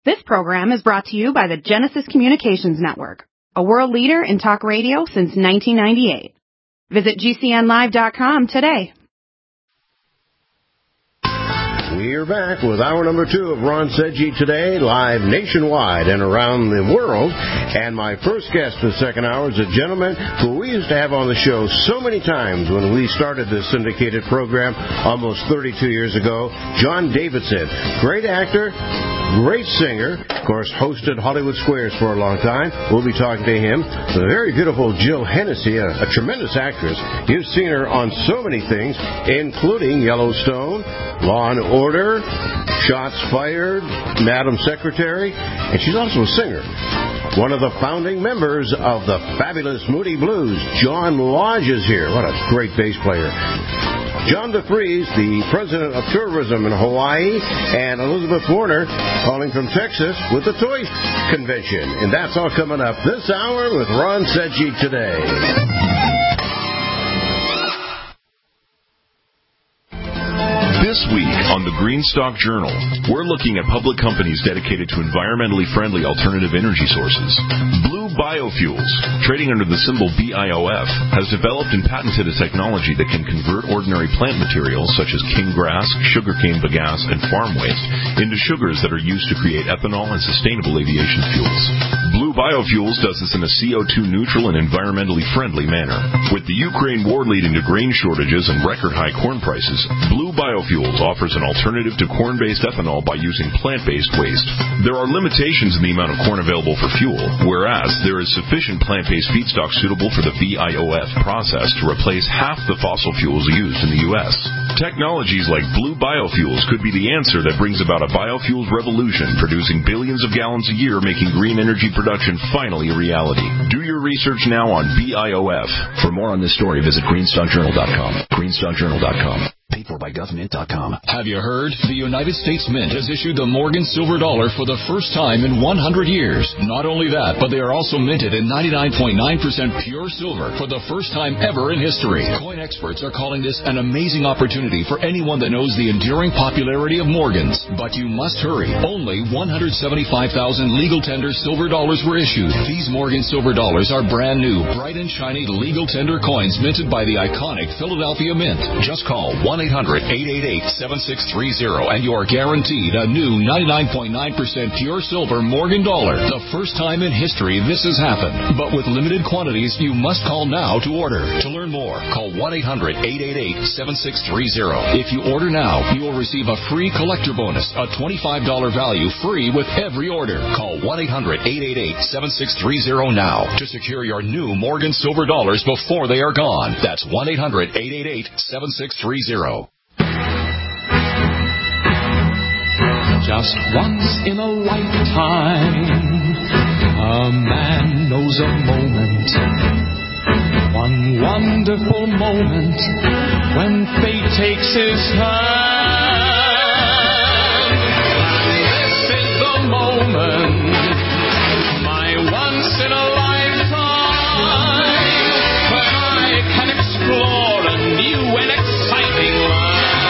This program is brought to you by the Genesis Communications Network, a world leader in talk radio since 1998. Visit GCNlive.com today. We're back with hour number 2 of Ron Sedgy Today, live nationwide and around the world. And my first guest for the second hour is a gentleman who we used to have on the show so many times when we started this syndicated program almost 32 years ago, John Davidson. Great actor, great singer, of course, hosted Hollywood Squares for a long time. We'll be talking to him. The very beautiful Jill Hennessy, a tremendous actress. You've seen her on so many things, including Yellowstone, Law and Order, Shots Fired, Madam Secretary, and she's also a singer. One of the founding members of the fabulous Moody Blues, John Lodge, is here. What a great bass player. John DeFries, the president of tourism in Hawaii, and Elizabeth Warner calling from Texas with the Toy Convention. And that's all coming up this hour with Ron Sedgy Today. This week on the Greenstock Journal, we're looking at public companies dedicated to environmentally friendly alternative energy sources. Blue Biofuels, trading under the symbol BIOF, has developed and patented a technology that can convert ordinary plant materials such as cane grass, sugarcane bagasse, and farm waste into sugars that are used to create ethanol and sustainable aviation fuels. Blue Biofuels does this in a CO2 neutral and environmentally friendly manner. With the Ukraine war leading to grain shortages and record high corn prices, Blue Biofuels offers an alternative to corn-based ethanol by using plant-based waste. There are limitations in the amount of corn available for fuel, whereas there is sufficient plant-based feedstock suitable for the BIOF process to replace half the fossil fuels used in the U.S. Technologies like Blue Biofuels could be the answer that brings about a biofuels revolution, producing billions of gallons a year, making green energy production finally a reality. Do your research now on BIOF. For more on this story, visit greenstockjournal.com. greenstockjournal.com. Paid for by government.com. Have you heard? The United States Mint has issued the Morgan Silver Dollar for the first time in 100 years. Not only that, but they are also minted in 99.9% pure silver for the first time ever in history. Coin experts are calling this an amazing opportunity for anyone that knows the enduring popularity of Morgans. But you must hurry. Only 175,000 legal tender silver dollars were issued. These Morgan Silver Dollars are brand new, bright and shiny legal tender coins minted by the iconic Philadelphia Mint. Just call 1-800-888-7630 and you are guaranteed a new 99.9% pure silver Morgan dollar. The first time in history this has happened. But with limited quantities, you must call now to order. To learn more, call 1-800-888-7630. If you order now, you will receive a free collector bonus, a $25 value free with every order. Call 1-800-888-7630 now to secure your new Morgan Silver Dollars before they are gone. That's 1-800-888-7630. Just once in a lifetime, a man knows a moment, one wonderful moment, when fate takes his hand. This is the moment, my once in a lifetime, when I can explore a new and exciting land.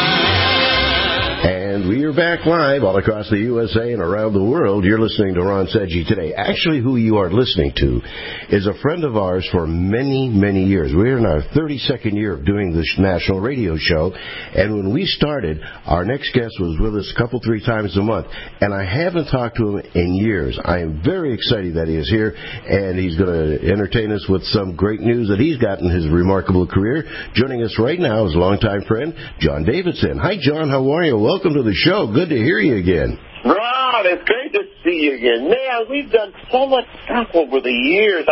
And we are back live all across the USA and around the world. You're listening to Ron Sedgy Today. Actually, who you are listening to is a friend of ours for many, many years. We're in our 32nd year of doing this national radio show. And when we started, our next guest was with us three times a month. And I haven't talked to him in years. I am very excited that he is here. And he's going to entertain us with some great news that he's got in his remarkable career. Joining us right now is longtime friend, John Davidson. Hi, John. How are you? Welcome to the show. Good to hear you again. Ron, it's great to see you again. Man, we've done so much stuff over the years.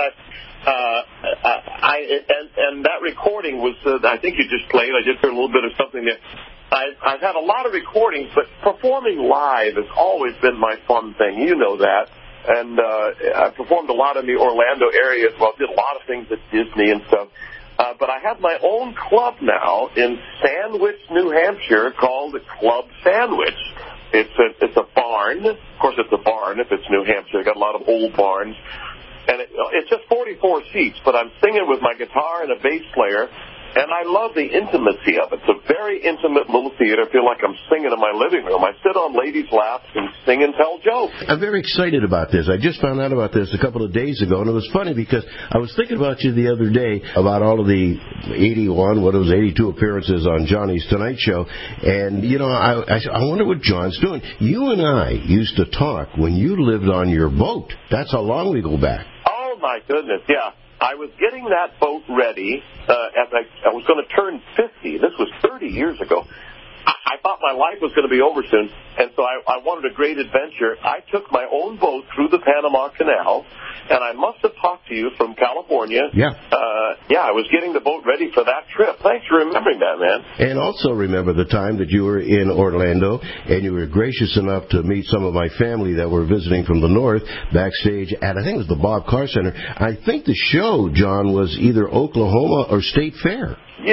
And that recording was, I think you just played. I just heard a little bit of something there. I've had a lot of recordings, but performing live has always been my fun thing. You know that. And I performed a lot in the Orlando area as well. Did a lot of things at Disney and stuff. But I have my own club now in Sandwich, New Hampshire, called Club Sandwich. It's a barn. Of course, it's a barn if it's New Hampshire. They've got a lot of old barns. And it's just 44 seats, but I'm singing with my guitar and a bass player. And I love the intimacy of it. It's a very intimate little theater. I feel like I'm singing in my living room. I sit on ladies' laps and sing and tell jokes. I'm very excited about this. I just found out about this a couple of days ago, and it was funny because I was thinking about you the other day about all of the 82 appearances on Johnny's Tonight Show. And, you know, I wonder what John's doing. You and I used to talk when you lived on your boat. That's how long we go back. Oh, my goodness, yeah. I was getting that boat ready as I was going to turn 50. This was 30 years ago. I thought my life was going to be over soon, and so I wanted a great adventure. I took my own boat through the Panama Canal, and I must have talked to you from California. Yeah. I was getting the boat ready for that trip. Thanks for remembering that, man. And also remember the time that you were in Orlando, and you were gracious enough to meet some of my family that were visiting from the north backstage at, I think it was the Bob Carr Center. I think the show, John, was either Oklahoma or State Fair. Yeah,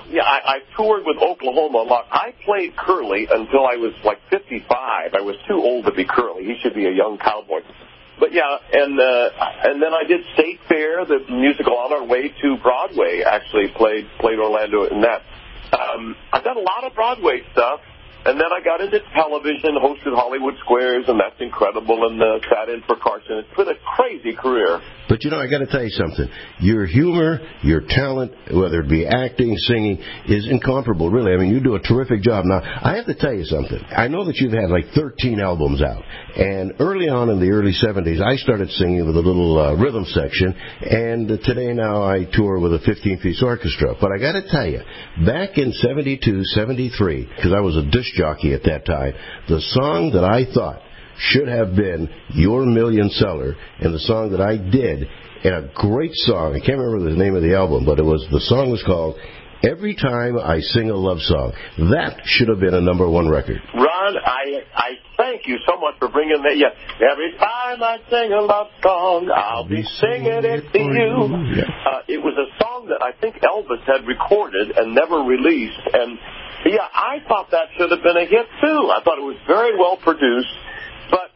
I toured with Oklahoma a lot. I played Curly until I was like 55. I was too old to be Curly. He should be a young cowboy. But yeah, and then I did State Fair, the musical on our way to Broadway. Actually played Orlando in that. I've done a lot of Broadway stuff. And then I got into television, hosted Hollywood Squares, and that's incredible, and sat in for Carson. It's been a crazy career. But, you know, I got to tell you something. Your humor, your talent, whether it be acting, singing, is incomparable, really. I mean, you do a terrific job. Now, I have to tell you something. I know that you've had like 13 albums out. And early on in the early 70s, I started singing with a little rhythm section. And today now I tour with a 15-piece orchestra. But I got to tell you, back in 72, 73, because I was a disc jockey at that time, the song that I thought should have been your million seller, and the song that I did, and a great song, I can't remember the name of the album, but the song was called Every Time I Sing a Love Song. That should have been a #1 record. Ron, I thank you so much for bringing that. Yeah, every time I sing a love song, I'll be singing it to you. Yeah. It was a song that I think Elvis had recorded and never released, and yeah, I thought that should have been a hit too. I thought it was very well produced, but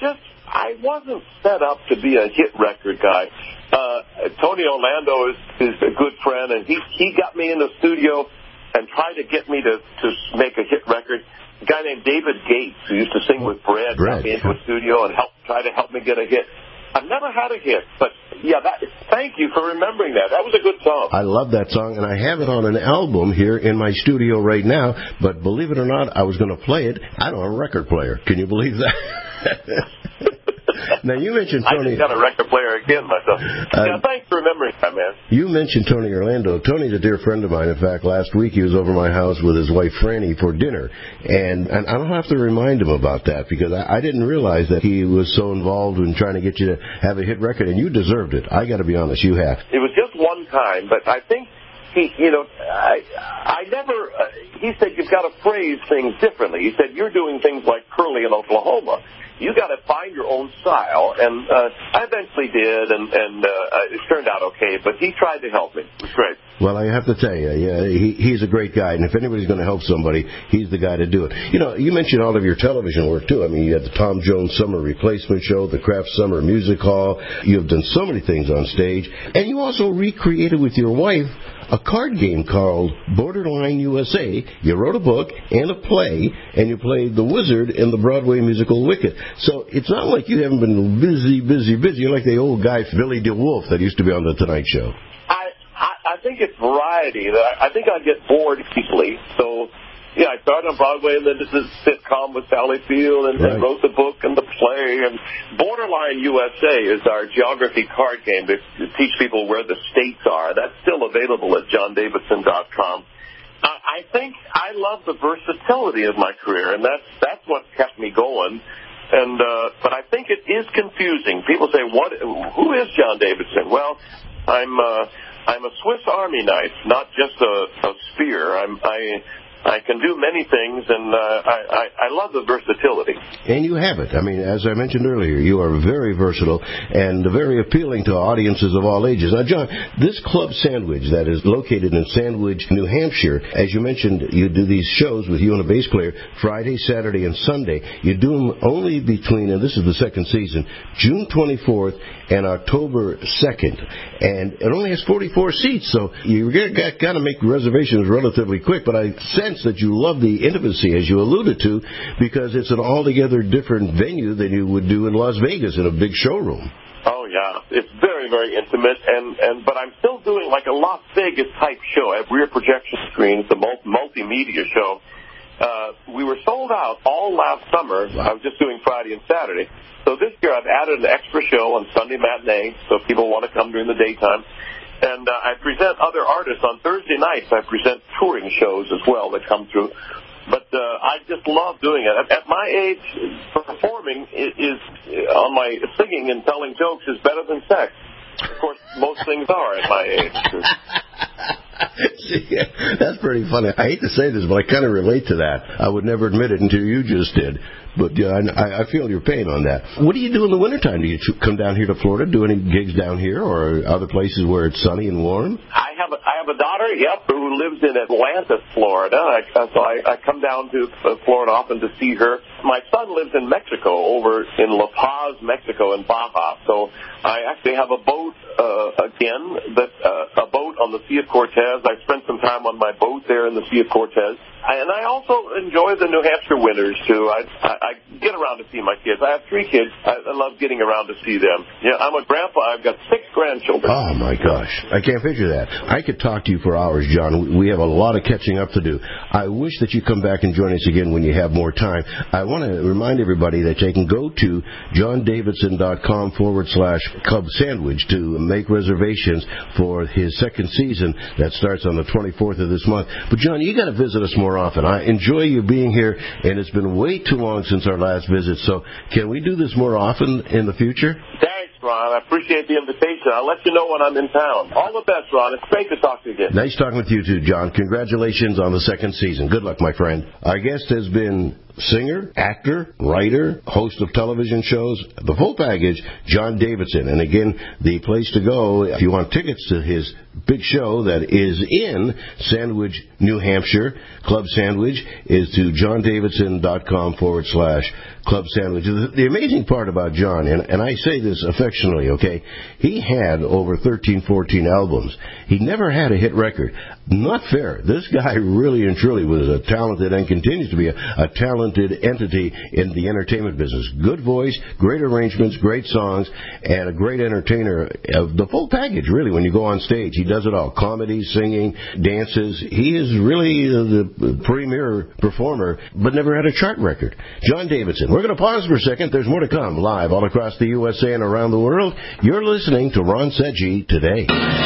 I wasn't set up to be a hit record guy. Tony Orlando is a good friend, and he got me in the studio and tried to get me to make a hit record. A guy named David Gates, who used to sing with Brad, got me into a studio and try to help me get a hit. I've never had a hit, but yeah, thank you for remembering that. That was a good song. I love that song, and I have it on an album here in my studio right now, but believe it or not, I was going to play it. I don't have a record player. Can you believe that? Now, you mentioned Tony. I just got a record player again myself. Thanks for remembering that, man. You mentioned Tony Orlando. Tony's a dear friend of mine. In fact, last week he was over my house with his wife, Franny, for dinner. And I don't have to remind him about that because I didn't realize that he was so involved in trying to get you to have a hit record, and you deserved it. I got to be honest, you have. It was just one time, but I think I never, he said you've got to phrase things differently. He said, you're doing things like Curly in Oklahoma. You got to find your own style, and I eventually did, and it turned out okay. But he tried to help me. It was great. Well, I have to tell you, yeah, he's a great guy, and if anybody's going to help somebody, he's the guy to do it. You know, you mentioned all of your television work too. I mean, you had the Tom Jones Summer Replacement Show, the Kraft Summer Music Hall. You've done so many things on stage, and you also recreated with your wife a card game called Borderline USA. You wrote a book and a play, and you played the wizard in the Broadway musical Wicked. So it's not like you haven't been busy. You're like the old guy, Billy DeWolf, that used to be on The Tonight Show. I think it's variety. I think I get bored easily. So, yeah, I started on Broadway, and then did this sitcom with Sally Field, and then wrote the book and the play. And Borderline USA is our geography card game to teach people where the states are. That's still available at johndavidson.com. I think I love the versatility of my career, and that's what kept me going. And but I think it is confusing. People say, who is John Davidson? Well, I'm a Swiss Army knife, not just a spear. I can do many things, and I love the versatility. And you have it. I mean, as I mentioned earlier, you are very versatile and very appealing to audiences of all ages. Now, John, this Club Sandwich that is located in Sandwich, New Hampshire, as you mentioned, you do these shows with you and a bass player Friday, Saturday, and Sunday. You do them only between, and this is the second season, June 24th and October 2nd. And it only has 44 seats, so you got to make reservations relatively quick. But I sense that you love the intimacy, as you alluded to, because it's an altogether different venue than you would do in Las Vegas in a big showroom. Oh, yeah. It's very, very intimate, but I'm still doing like a Las Vegas type show. I have rear projection screens, the multimedia show. We were sold out all last summer. I was just doing Friday and Saturday. So this year I've added an extra show on Sunday matinee, so people want to come during the daytime. And I present other artists on Thursday nights. I present touring shows as well that come through. But I just love doing it. At my age, performing is on my singing and telling jokes is better than sex. Of course, most things are at my age. See, that's pretty funny. I hate to say this, but I kind of relate to that. I would never admit it until you just did. But I feel your pain on that. What do you do in the wintertime? Do you come down here to Florida, do any gigs down here, or other places where it's sunny and warm? I have a daughter, who lives in Atlanta, Florida. So I come down to Florida often to see her. My son lives in Mexico, over in La Paz, Mexico, in Baja. So I actually have a boat a boat on the Sea of Cortez. I spent some time on my boat there in the Sea of Cortez. And I also enjoy the New Hampshire winters, too. I get around to see my kids. I have 3 kids. I love getting around to see them. Yeah, I'm a grandpa. I've got 6 grandchildren. Oh, my gosh. I can't picture that. I could talk to you for hours, John. We have a lot of catching up to do. I wish that you come back and join us again when you have more time. I want to remind everybody that they can go to johndavidson.com/Club Sandwich to make reservations for his second season that starts on the 24th of this month. But, John, you got to visit us more often. I enjoy you being here, and it's been way too long since our last visit, so can we do this more often in the future? Thanks, Ron. I appreciate the invitation. I'll let you know when I'm in town. All the best, Ron. It's great to talk to you again. Nice talking with you, too, John. Congratulations on the second season. Good luck, my friend. Our guest has been singer, actor, writer, host of television shows, the full package, John Davidson. And again, the place to go if you want tickets to his big show that is in Sandwich, New Hampshire, Club Sandwich, is to johndavidson.com/Club Sandwich. The amazing part about John, and I say this affectionately, okay, he had over 13, 14 albums. He never had a hit record. Not fair. This guy really and truly was a talented and continues to be a talented entity in the entertainment business. Good voice, great arrangements, great songs, and a great entertainer. The full package, really, when you go on stage. He does it all. Comedy, singing, dances. He is really the premier performer, but never had a chart record. John Davidson. We're going to pause for a second. There's more to come live all across the USA and around the world. You're listening to Ron Seggi Today.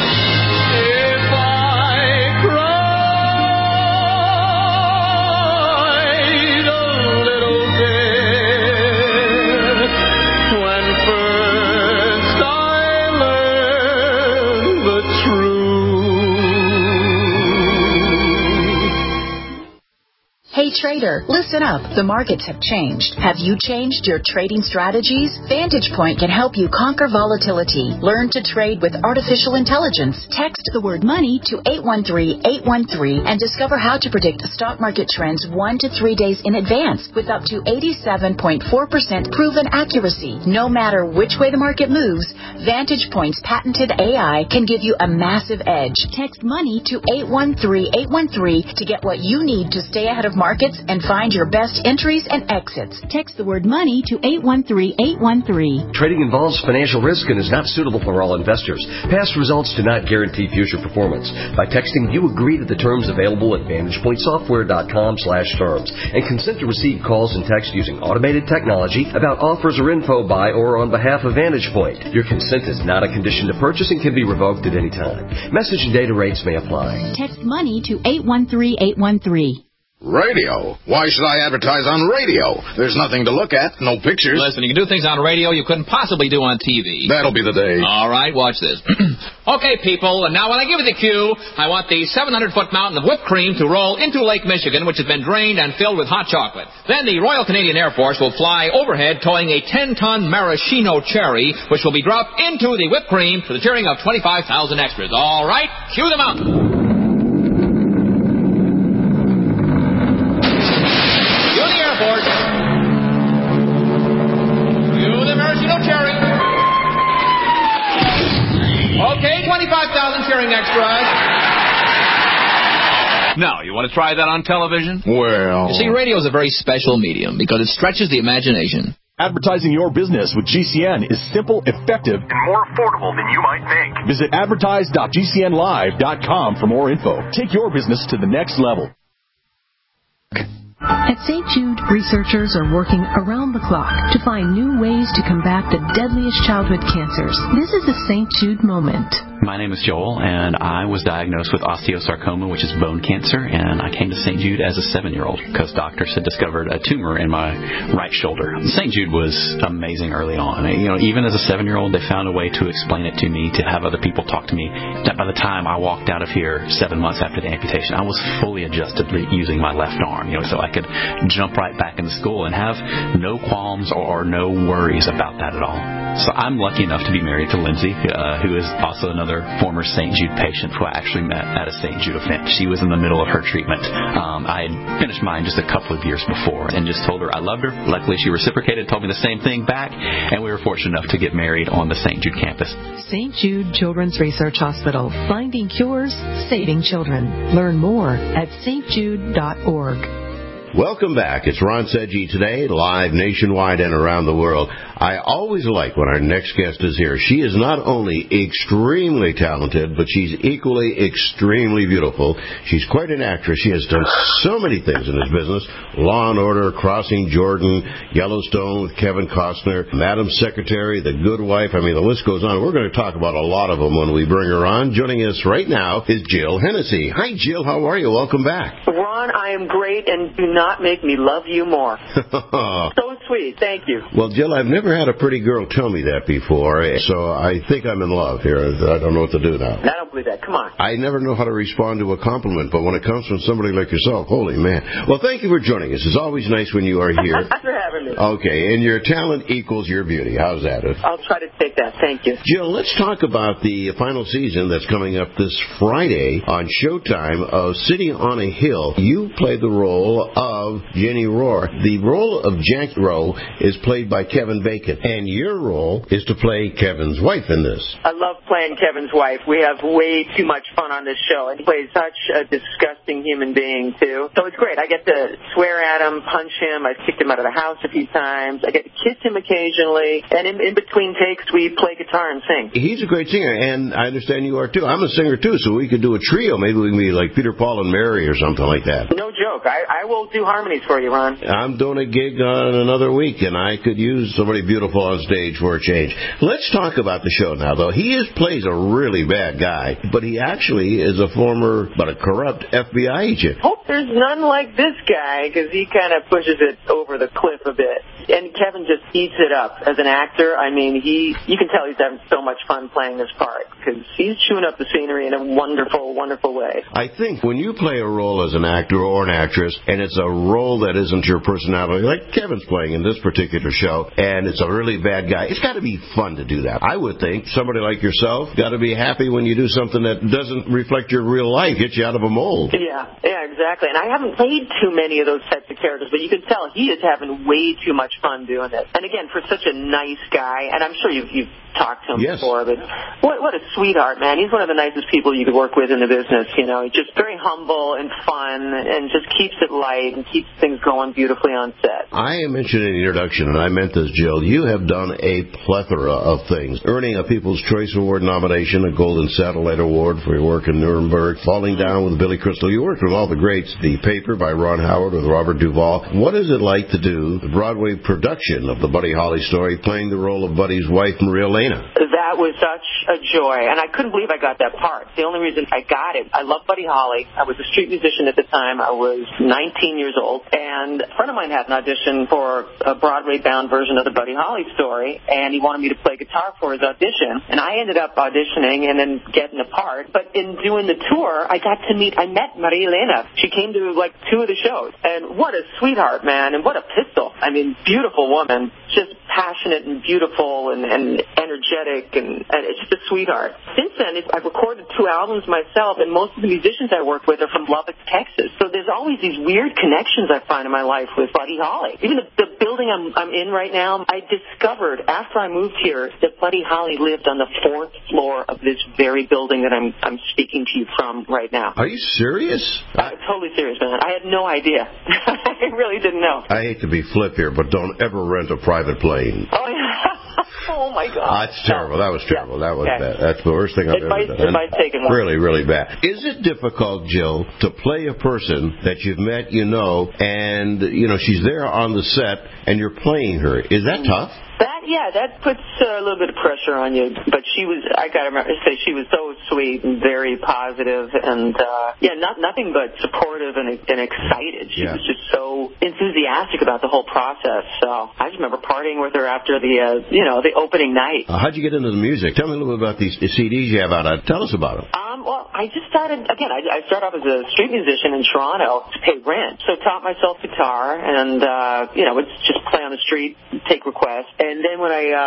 Hey trader, listen up. The markets have changed. Have you changed your trading strategies? Vantage Point can help you conquer volatility. Learn to trade with artificial intelligence. Text the word money to 813-813 and discover how to predict stock market trends 1 to 3 days in advance with up to 87.4% proven accuracy. No matter which way the market moves, Vantage Point's patented AI can give you a massive edge. Text money to 813-813 to get what you need to stay ahead of markets and find your best entries and exits. Text the word money to 813-813. Trading involves financial risk and is not suitable for all investors. Past results do not guarantee future performance. By texting, you agree to the terms available at VantagePointSoftware.com/terms and consent to receive calls and text using automated technology about offers or info by or on behalf of Vantage Point. Your consent is not a condition to purchase and can be revoked at any time. Message and data rates may apply. Text money to 813-813. Radio? Why should I advertise on radio? There's nothing to look at, no pictures. Listen, you can do things on radio you couldn't possibly do on TV. That'll be the day. All right, watch this. Okay, people, and now when I give you the cue, I want the 700-foot mountain of whipped cream to roll into Lake Michigan, which has been drained and filled with hot chocolate. Then the Royal Canadian Air Force will fly overhead towing a 10-ton maraschino cherry, which will be dropped into the whipped cream to the cheering of 25,000 extras. All right, cue the mountain. Okay, 25,000 cheering extras. Now, you want to try that on television? Well... You see, radio is a very special medium because it stretches the imagination. Advertising your business with GCN is simple, effective, and more affordable than you might think. Visit advertise.gcnlive.com for more info. Take your business to the next level. At St. Jude, researchers are working around the clock to find new ways to combat the deadliest childhood cancers. This is the St. Jude Moment. My name is Joel, and I was diagnosed with osteosarcoma, which is bone cancer, and I came to St. Jude as a 7-year-old because doctors had discovered a tumor in my right shoulder. St. Jude was amazing early on. You know, even as a 7-year-old, they found a way to explain it to me, to have other people talk to me. That by the time I walked out of here 7 months after the amputation, I was fully adjusted using my left arm, so I could jump right back into school and have no qualms or no worries about that at all. So I'm lucky enough to be married to Lindsay, who is also another former St. Jude patient who I actually met at a St. Jude event. She was in the middle of her treatment. I had finished mine just a couple of years before and just told her I loved her. Luckily, she reciprocated, told me the same thing back, and we were fortunate enough to get married on the St. Jude campus. St. Jude Children's Research Hospital. Finding cures, saving children. Learn more at stjude.org. Welcome back. It's Ron Sedgy today, live nationwide and around the world. I always like when our next guest is here. She is not only extremely talented, but she's equally extremely beautiful. She's quite an actress. She has done so many things in this business. Law and Order, Crossing Jordan, Yellowstone with Kevin Costner, Madam Secretary, The Good Wife. I mean, the list goes on. We're going to talk about a lot of them when we bring her on. Joining us right now is Jill Hennessy. Hi, Jill. How are you? Welcome back. Ron, I am great, and do not make me love you more. So sweet. Thank you. Well, Jill, I've never had a pretty girl tell me that before, so I think I'm in love here. I don't know what to do now. I don't believe that. Come on. I never know how to respond to a compliment, but when it comes from somebody like yourself, holy man. Well, thank you for joining us. It's always nice when you are here. Thanks for having me. Okay, and your talent equals your beauty. How's that? I'll try to take that. Thank you. Jill, let's talk about the final season that's coming up this Friday on Showtime of City on a Hill. You play the role of Jenny Rohr. The role of Jack Rowe is played by Kevin Bacon, and your role is to play Kevin's wife in this. I love playing Kevin's wife. We have way too much fun on this show, and he plays such a disgusting human being, too. So it's great. I get to swear at him, punch him. I've kicked him out of the house a few times. I get to kiss him occasionally, and in between takes, we play guitar and sing. He's a great singer, and I understand you are, too. I'm a singer, too, so we could do a trio. Maybe we can be like Peter, Paul, and Mary or something like that. No joke. I will do harmonies for you, Ron. I'm doing a gig on another week, and I could use somebody beautiful on stage for a change. Let's talk about the show now, though. He plays a really bad guy, but he actually is a former, but a corrupt FBI agent. Hope there's none like this guy, because he kind of pushes it over the cliff a bit. And Kevin just eats it up as an actor. I mean, you can tell he's having so much fun playing this part, because he's chewing up the scenery in a wonderful, wonderful way. I think when you play a role as an actor or an actress, and it's a role that isn't your personality, like Kevin's playing in this particular show, and it's a really bad guy, it's got to be fun to do that. I would think somebody like yourself got to be happy when you do something that doesn't reflect your real life, get you out of a mold. Yeah, exactly. And I haven't played too many of those types of characters, but you can tell he is having way too much fun doing it. And again, for such a nice guy, and I'm sure you've talked to him before, but what a sweetheart, man. He's one of the nicest people you could work with in the business, He's just very humble and fun and just keeps it light and keeps things going beautifully on set. I mentioned in the introduction, and I meant this, Jill, you have done a plethora of things, earning a People's Choice Award nomination, a Golden Satellite Award for your work in Nuremberg, Falling Down with Billy Crystal. You worked with all the greats, The Paper by Ron Howard with Robert Duvall. What is it like to do the Broadway production of the Buddy Holly story, playing the role of Buddy's wife, Maria Elena. That was such a joy, and I couldn't believe I got that part. The only reason I got it, I love Buddy Holly. I was a street musician at the time. I was 19 years old, and a friend of mine had an audition for a Broadway-bound version of the Buddy Holly story, and he wanted me to play guitar for his audition, and I ended up auditioning and then getting a part. But in doing the tour, I met Maria Elena. She came to, 2 of the shows, and what a sweetheart, man, and what a pistol. I mean, beautiful woman, just passionate and beautiful and energetic, and it's just a sweetheart. Since then, I've recorded 2 albums myself, and most of the musicians I work with are from Lubbock, Texas. So there's always these weird connections I find in my life with Buddy Holly. Even the building I'm in right now, I discovered after I moved here that Buddy Holly lived on the 4th floor of this very building that I'm speaking to you from right now. Are you serious? I'm totally serious, man. I had no idea. I really didn't know. I hate to be flip here, but don't ever rent a private plane. Oh, yeah. Oh, my God. That's terrible. That was terrible. That was bad. That's the worst thing I've ever done. Advice taken. Really, really bad. Is it difficult, Jill, to play a person that you've met, and, she's there on the set, and you're playing her? Is that tough? That puts a little bit of pressure on you. But I got to say, she was so sweet and very positive and, nothing but supportive and excited. She was just so enthusiastic about the whole process. So I just remember partying with her after the opening night. How'd you get into the music? Tell me a little bit about these CDs you have out. Tell us about them. Well, I just started, again, I started off as a street musician in Toronto to pay rent. So taught myself guitar and, would just play on the street, take requests. And then when I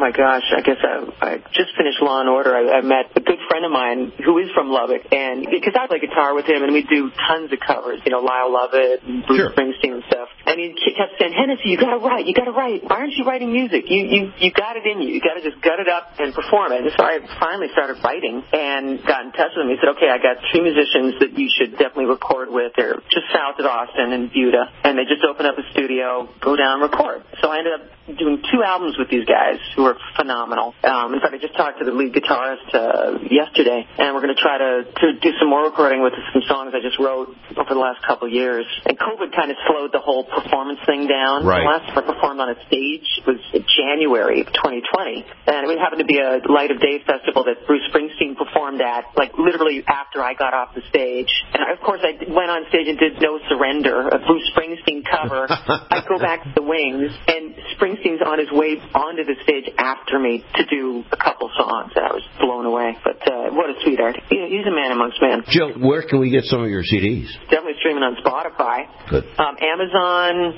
just finished Law & Order, I met a good friend of mine who is from Lubbock. And because I play guitar with him and we do tons of covers, Lyle Lovett and Bruce Springsteen and stuff. And he kept saying, Hennessy, you gotta write. Why aren't you writing music? You got it in you. You gotta just gut it up and perform it. And so I finally started writing and got in touch with him. He said, okay, I got 2 musicians that you should definitely record with. They're just south of Austin in Buda. And they just opened up a studio, go down and record. So I ended up doing 2 albums with these guys who are phenomenal. In fact, I just talked to the lead guitarist yesterday, and we're going to try to do some more recording with some songs I just wrote over the last couple of years. And COVID kind of slowed the whole performance thing down. Right. The last time I performed on a stage was January of 2020, and it happened to be a Light of Day festival that Bruce Springsteen performed at, literally after I got off the stage. And, of course, I went on stage and did No Surrender, a Bruce Springsteen cover. I go back to the Wings, and Springsteen's on his way onto the stage after me to do a couple songs, and I was blown away. But what a sweetheart. He's a man amongst men. Jill, where can we get some of your CDs? Definitely streaming on Spotify. Good. Amazon.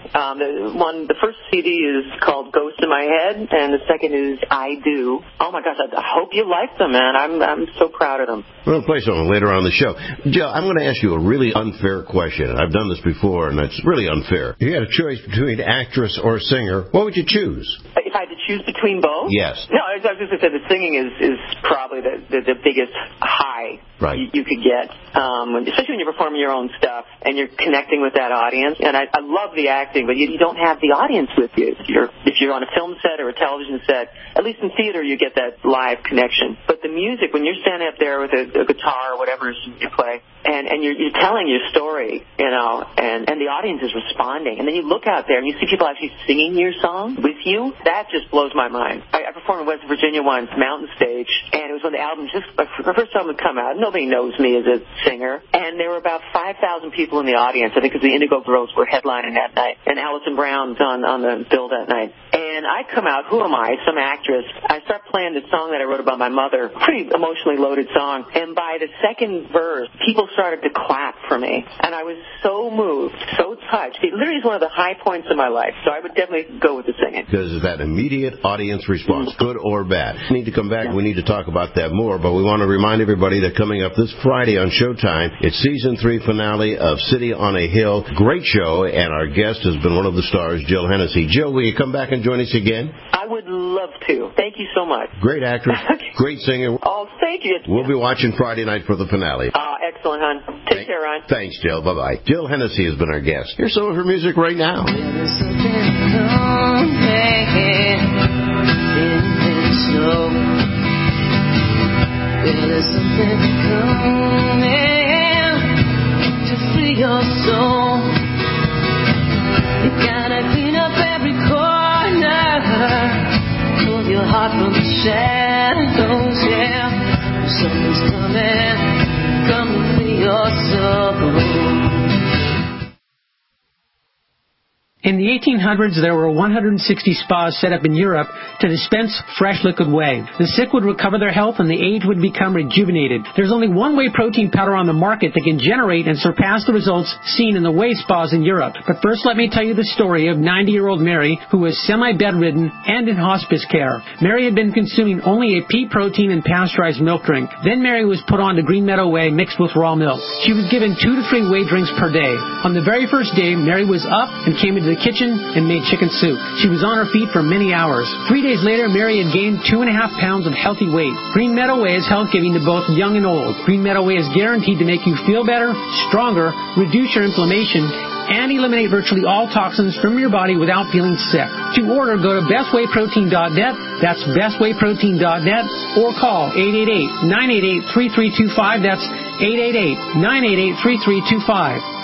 The first CD is called Ghost in My Head, and the second is I Do. Oh, my gosh, I hope you like them, man. I'm so proud of them. We'll play some later on the show. Jill, I'm going to ask you a really unfair question. I've done this before, and it's really unfair. If you had a choice between actress or singer, what would you choose? If I had to choose between both? Yes. No, I was just going to say the singing is probably the biggest high you could get, especially when you're performing your own stuff and you're connecting with that audience. And I love the acting, but you don't have the audience with you. If you're on a film set or a television set, at least in theater you get that live connection. But the music, when you're standing up there with a guitar or whatever you play, and you're telling your story, and the audience is responding, and then you look out there and you see people actually singing your song with you, that just blows my mind. I performed in West Virginia once, Mountain Stage, and it was when the album my first album had come out. Nobody knows me as a singer, and there were about 5,000 people in the audience, I think, because the Indigo Girls were headlining that night, and Alison Brown's on the bill that night. And I come out, who am I, some actress. I start playing the song that I wrote about my mother, pretty emotionally loaded song, and by the second verse, people started to clap for me, and I was so moved, so touched. It literally is one of the high points of my life, so I would definitely go with the singing. Because of that immediate audience response, good or bad. We need to come back, we need to talk about that more, but we want to remind everybody that coming up this Friday on Showtime, it's Season 3 finale of City on a Hill. Great show, and our guest has been one of the stars, Jill Hennessy. Jill, will you come back and join us again? I would love to. Thank you so much. Great actress, great singer. Oh, thank you. We'll be watching Friday night for the finale. Excellent, hon. Take care, Ron. Thanks, Jill. Bye-bye. Jill Hennessy has been our guest. Here's some of her music right now. There's something coming to free your soul. You gotta clean up every corner. your heart from the shadows, yeah. Something's coming, come to free your soul. In the 1800s, there were 160 spas set up in Europe to dispense fresh liquid whey. The sick would recover their health and the aged would become rejuvenated. There's only one whey protein powder on the market that can generate and surpass the results seen in the whey spas in Europe. But first, let me tell you the story of 90-year-old Mary, who was semi-bedridden and in hospice care. Mary had been consuming only a pea protein and pasteurized milk drink. Then Mary was put on to Green Meadow Whey mixed with raw milk. She was given 2 to 3 whey drinks per day. On the very first day, Mary was up and came into the kitchen and made chicken soup. She was on her feet for many hours. 3 days later, Mary had gained 2.5 pounds of healthy weight. Green Meadow Whey is health-giving to both young and old. Green Meadow Whey is guaranteed to make you feel better, stronger, reduce your inflammation, and eliminate virtually all toxins from your body without feeling sick. To order, go to bestwayprotein.net. That's bestwayprotein.net, or call 888-988-3325. That's 888-988-3325.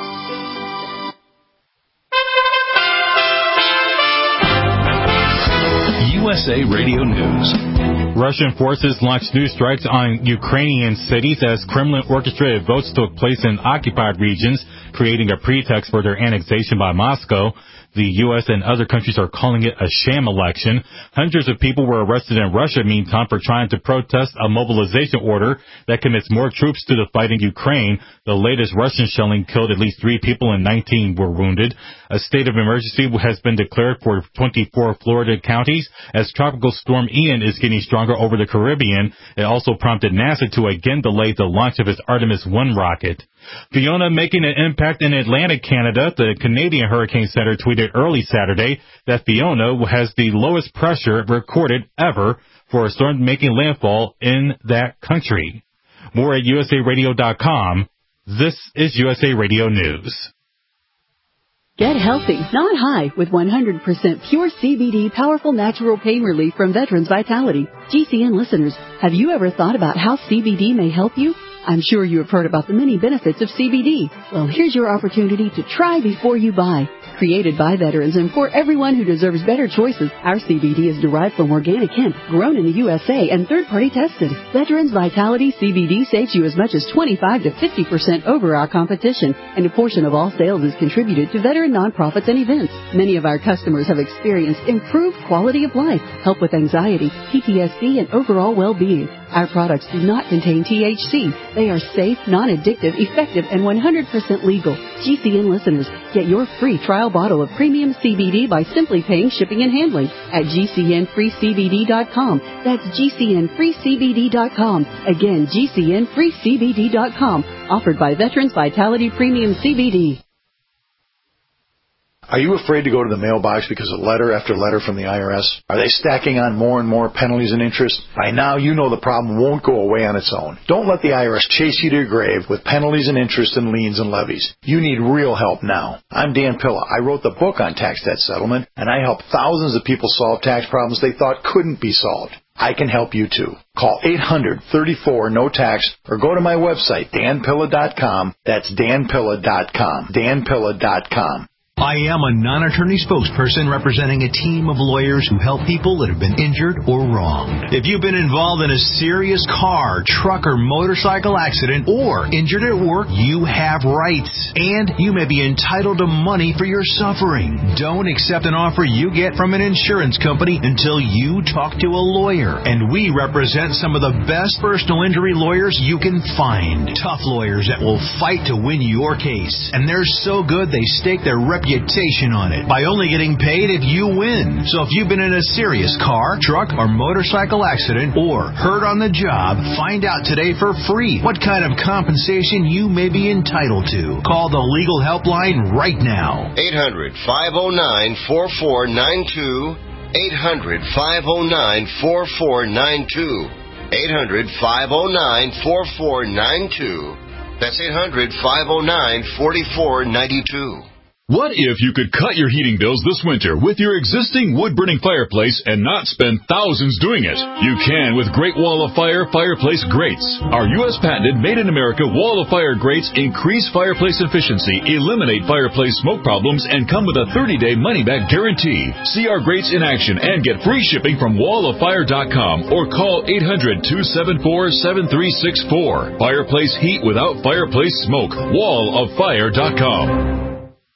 USA Radio News. Russian forces launched new strikes on Ukrainian cities as Kremlin-orchestrated votes took place in occupied regions, creating a pretext for their annexation by Moscow. The U.S. and other countries are calling it a sham election. Hundreds of people were arrested in Russia, meantime, for trying to protest a mobilization order that commits more troops to the fight in Ukraine. The latest Russian shelling killed at least 3 people and 19 were wounded. A state of emergency has been declared for 24 Florida counties as Tropical Storm Ian is getting stronger over the Caribbean. It also prompted NASA to again delay the launch of its Artemis 1 rocket. Fiona making an impact in Atlantic Canada. The Canadian Hurricane Center tweeted early Saturday that Fiona has the lowest pressure recorded ever for a storm making landfall in that country. More at usaradio.com. This is USA Radio News. Get healthy, not high, with 100% pure CBD powerful natural pain relief from Veterans Vitality. GCN listeners, have you ever thought about how CBD may help you? I'm sure you have heard about the many benefits of CBD. Well, here's your opportunity to try before you buy. Created by veterans and for everyone who deserves better choices, our CBD is derived from organic hemp, grown in the USA and third-party tested. Veterans Vitality CBD saves you as much as 25 to 50% over our competition, and a portion of all sales is contributed to veteran nonprofits and events. Many of our customers have experienced improved quality of life, help with anxiety, PTSD, and overall well-being. Our products do not contain THC. They are safe, non-addictive, effective, and 100% legal. GCN listeners, get your free trial bottle of premium CBD by simply paying shipping and handling at GCNFreeCBD.com. That's GCNFreeCBD.com. Again, GCNFreeCBD.com. Offered by Veterans Vitality Premium CBD. Are you afraid to go to the mailbox because of letter after letter from the IRS? Are they stacking on more and more penalties and interest? By now, you know the problem won't go away on its own. Don't let the IRS chase you to your grave with penalties and interest and liens and levies. You need real help now. I'm Dan Pilla. I wrote the book on tax debt settlement, and I help thousands of people solve tax problems they thought couldn't be solved. I can help you too. Call 800-34-NO-TAX or go to my website, danpilla.com. That's danpilla.com. danpilla.com. I am a non-attorney spokesperson representing a team of lawyers who help people that have been injured or wronged. If you've been involved in a serious car, truck, or motorcycle accident or injured at work, you have rights, and you may be entitled to money for your suffering. Don't accept an offer you get from an insurance company until you talk to a lawyer, and we represent some of the best personal injury lawyers you can find. Tough lawyers that will fight to win your case, and they're so good they stake their reputation on it by only getting paid if you win. So if you've been in a serious car, truck, or motorcycle accident or hurt on the job, find out today for free what kind of compensation you may be entitled to. Call the legal helpline right now. 800-509-4492. 800-509-4492. 800-509-4492. That's 800-509-4492. What if you could cut your heating bills this winter with your existing wood-burning fireplace and not spend thousands doing it? You can with Great Wall of Fire fireplace grates. Our U.S. patented made-in-America Wall of Fire grates increase fireplace efficiency, eliminate fireplace smoke problems, and come with a 30-day money-back guarantee. See our grates in action and get free shipping from walloffire.com or call 800-274-7364. Fireplace heat without fireplace smoke. walloffire.com.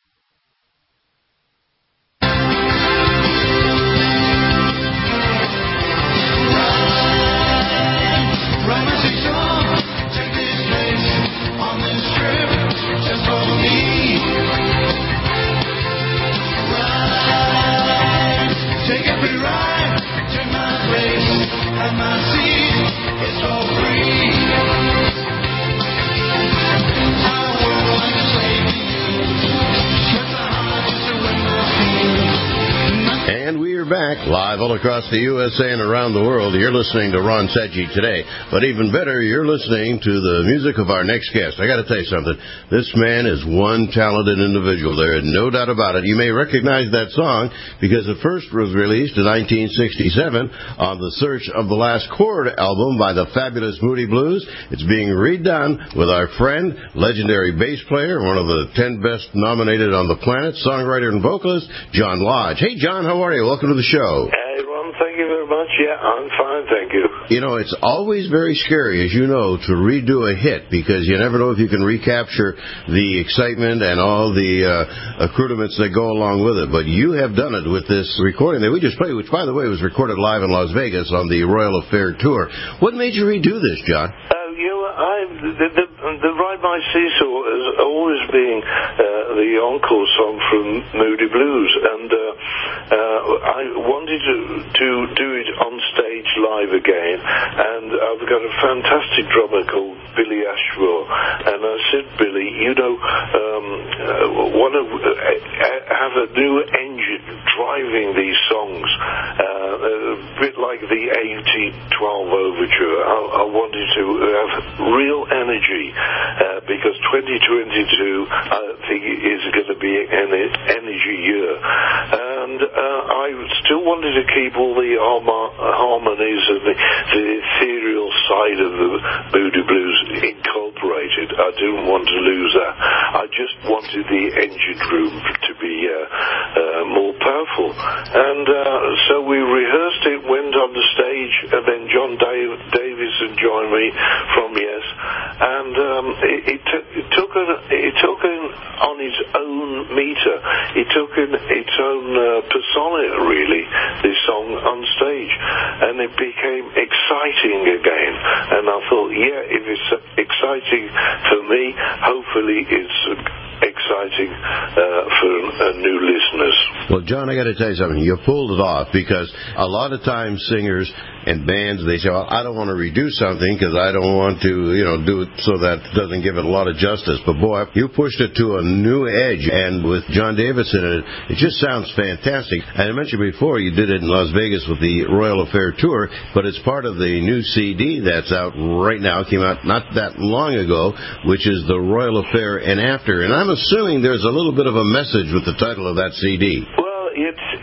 Back live all across the USA and around the world. You're listening to Ron Sedgy today, but even better, you're listening to the music of our next guest. I got to tell you something. This man is one talented individual. There is no doubt about it. You may recognize that song because it first was released in 1967 on the Search of the Last Chord album by the fabulous Moody Blues. It's being redone with our friend, legendary bass player, one of the 10 best nominated on the planet, songwriter and vocalist, John Lodge. Hey, John, how are you? Welcome to the show. Hey, Ron, thank you very much. Yeah, I'm fine, thank you. You know, it's always very scary, as you know, to redo a hit because you never know if you can recapture the excitement and all the accoutrements that go along with it. But you have done it with this recording that we just played, which, by the way, was recorded live in Las Vegas on the Royal Affair Tour. What made you redo this, John? The Ride My Seesaw has always been the encore song from Moody Blues, and I wanted to do it on stage live again, and I've got a fantastic drummer called Billy Ashmore, and I said, Billy, you know, want to have a new engine driving these songs, a bit like the AT-12 Overture. I wanted to have real energy, because 2022, I think, is going to be an energy year. And I still wanted to keep all the harmonies and the ethereal side of the Moody Blues incorporated. I didn't want to lose that. I just wanted the engine room to be more powerful. And so we rehearsed it, went on the stage, and then John Davison joined me from Yes. And it took on its own meter. It took in its own persona, really, this song on stage. And it became exciting again. And I thought, yeah, if it's exciting for me, hopefully it's exciting for new listeners. Well, John, I got to tell you something. You pulled it off because a lot of times singers and bands, they say, well, I don't want to redo something because I don't want to, do it so that it doesn't give it a lot of justice. But, boy, you pushed it to a new edge. And with John Davison in it, it just sounds fantastic. And I mentioned before you did it in Las Vegas with the Royal Affair Tour, but it's part of the new CD that's out right now. It came out not that long ago, which is the Royal Affair and After. And I'm assuming there's a little bit of a message with the title of that CD. Well,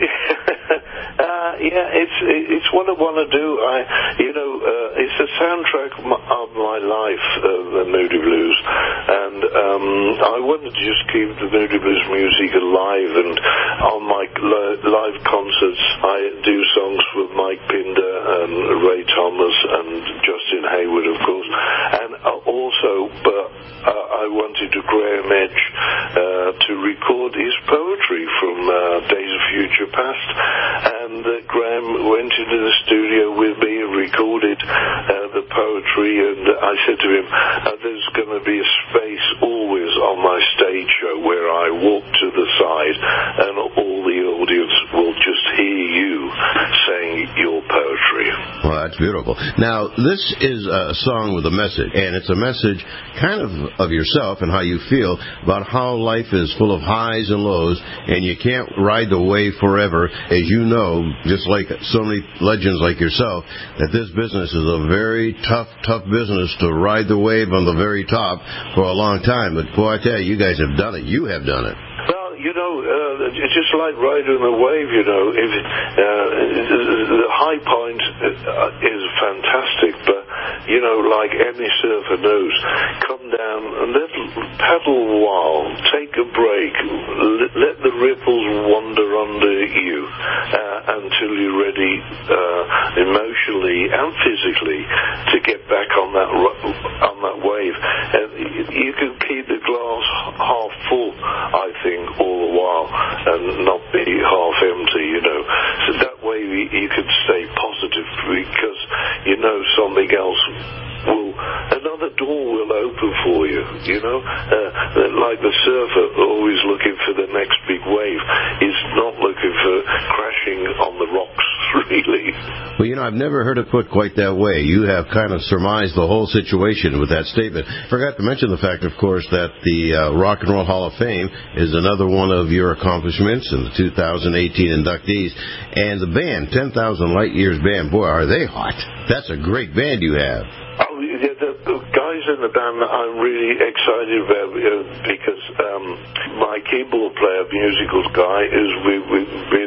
it's what I want to do. It's a soundtrack of my life, the Moody Blues, and I wanted to just keep the Moody Blues music alive. And on my live concerts, I do songs with Mike Pinder and Ray Thomas and Justin Hayward, of course, and also, I wanted to Graham Edge to record his poetry from Days of Future Past, and Graham went into the studio with me and recorded the poetry, and I said to him, there's going to be a space always on my stage show where I walk to the side and all the audience will just hear you saying your poetry. Well, that's beautiful. Now, this is a song with a message, and it's a message kind of yourself and how you feel about how life is full of highs and lows, and you can't ride the wave forever. As you know, just like so many legends like yourself, that this business is a very tough business to ride the wave on the very top for a long time. But boy, I tell you, you guys have done it. You have done it. Well, It's just like riding a wave, If the high point is fantastic, but, like any surfer knows, come down and paddle a while, take a break, let the ripples wander under you until you're ready emotionally and physically to get back on that wave. And you can keep the glass half full, I think, all the while, and not be half empty, So that way you can stay positive because something else another door will open for you, like the surfer always looking for the next big wave. He's not looking for crashing on the rocks, really. Well, I've never heard it put quite that way. You have kind of surmised the whole situation with that statement. Forgot to mention the fact, of course, that the Rock and Roll Hall of Fame is another one of your accomplishments in the 2018 inductees. And the band, 10,000 Light Years Band, boy, are they hot. That's a great band you have. Oh, yeah, the guys in the band I'm really excited about because my keyboard player, musicals guy, is with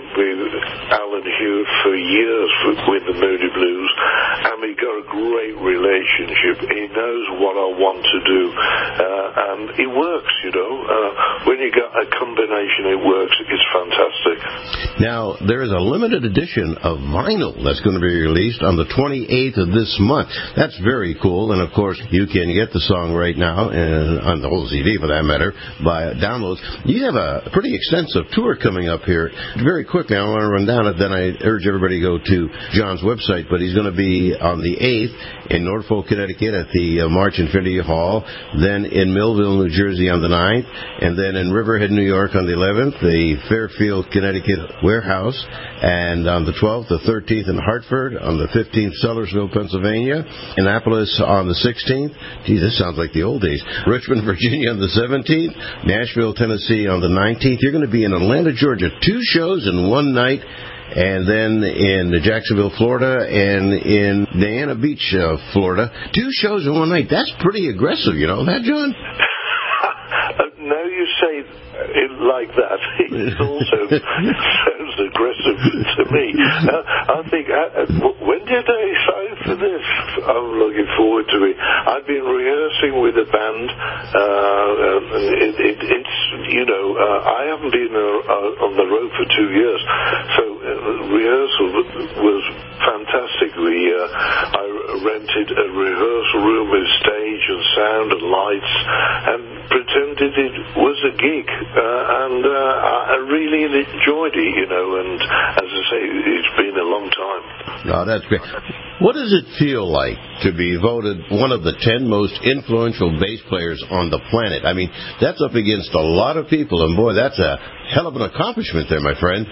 Alan Hewitt for years with the Moody Blues, and we got a great relationship. He knows what I want to do, and it works, When you got a combination, it works. It's fantastic. Now, there is a limited edition of vinyl that's going to be released on the 28th of this month. That's very cool, and of course, you can get the song right now, and on the whole CD for that matter, by downloads. You have a pretty extensive tour coming up here. Very quickly, I want to run down it, then I urge everybody to go to John's website, but he's going to be on the 8th in Norfolk, Connecticut at the March Infinity Hall, then in Millville, New Jersey on the 9th, and then in Riverhead, New York on the 11th, the Fairfield, Connecticut Warehouse, and on the 12th, the 13th in Hartford, on the 15th, Sellersville, Pennsylvania, Annapolis on the 16th. Gee, this sounds like the old days. Richmond, Virginia on the 17th, Nashville, Tennessee on the 19th. You're going to be in Atlanta, Georgia, 2 shows in one night, and then in Jacksonville, Florida, and in Diana Beach, Florida. 2 shows in one night. That's pretty aggressive, that, John? Now you say it like that. It also sounds aggressive to me. I think, when did they sign for this? I'm looking forward to it. I've been rehearsing with a band. I haven't been on the road for 2 years, so rehearsal was fantastic. I rented a rehearsal room with stage and sound and lights and pretended it was a gig, and I really enjoyed it, and as I say, it's been a long time. Oh, that's great. What does it feel like to be voted one of the 10 most influential bass players on the planet? I mean, that's up against a lot of people, and boy, that's a hell of an accomplishment there, my friend.